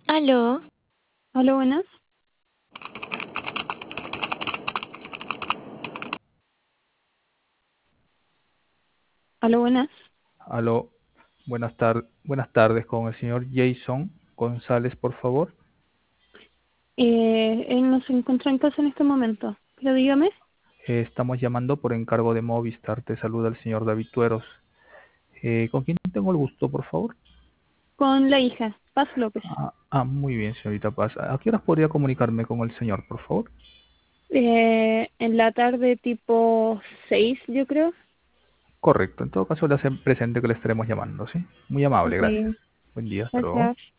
Aló, Hola, buenas. Hola, buenas. aló, buenas tardes con el señor Jason González, por favor. Él no se encuentra en casa en este momento, pero dígame, Estamos llamando por encargo de Movistar. Te saluda el señor David Tueros. ¿Con quién tengo el gusto, por favor? con la hija, Paz López. Muy bien, señorita Paz. ¿A qué horas podría comunicarme con el señor, por favor? En la tarde tipo 6, yo creo. Correcto, en todo caso le hacen presente que le estaremos llamando, ¿sí? Muy amable, Ok, gracias. Buen día, hasta luego. gracias.